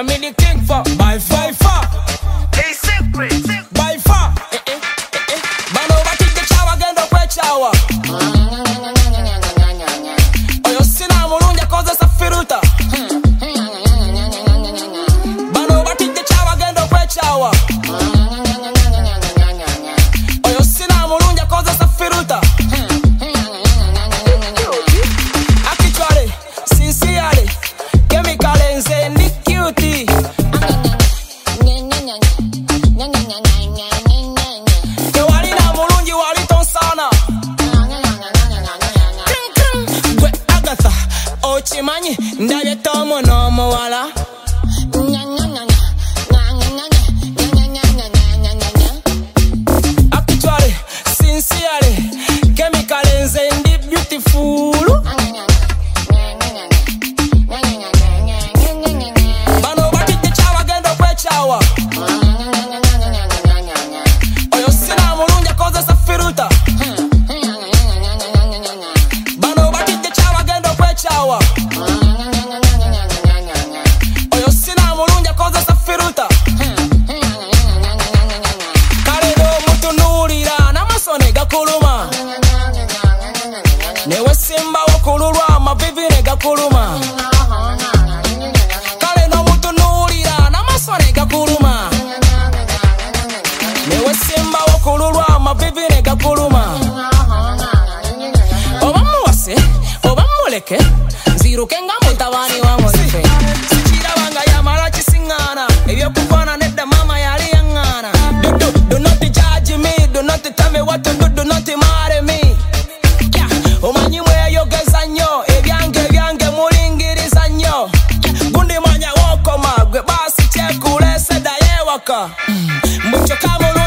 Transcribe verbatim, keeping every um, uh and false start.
I mean the king for by far, far. Hey, secret, by far. Eh eh eh eh. Bano bati the chawa gendo kwe chawa. Oyo sina mulunja koza safiruta. Bano bati the chawa gendo kwe chawa. Oyo sina mulunja koza safiruta. Actually, sincerely, chemical nze ndi cutie. Kewalina mulungi wali tonsana. Gwe Agatha, ochimanyi ndabye Tomo n'omuwala. Actually, sincerely, chemical nze ndi beautiful. Bano batidde chawa gendo kwe chawa. Oyo sina mulunja koza safiruta. Bano batidde chawa gendo kwe chawa. Oyo sina mulunja koza safiruta. Kale do mutunulira namasone gakuluma. Newe simba wokululwa amavivi ne gakuluma. Kale no mutunulira namasone gakuluma. Newe simba wokululwa amavivi ne gakuluma. Oba muwase, oba muleke, nziruke nga mutabani wa mulife. Sikirabanga yamala kisingana, ebyokukwana nedda mama yali yangana. Do, do, do not judge me, do not tell me what to do, do not marry me. Yeah, omanyi mweyayogeza nnyo, ebyange ebyange mulingiriza nnyo. Gundi manya wokoma, gwe basi kyekulese ddayo ewaka. Mbuchoka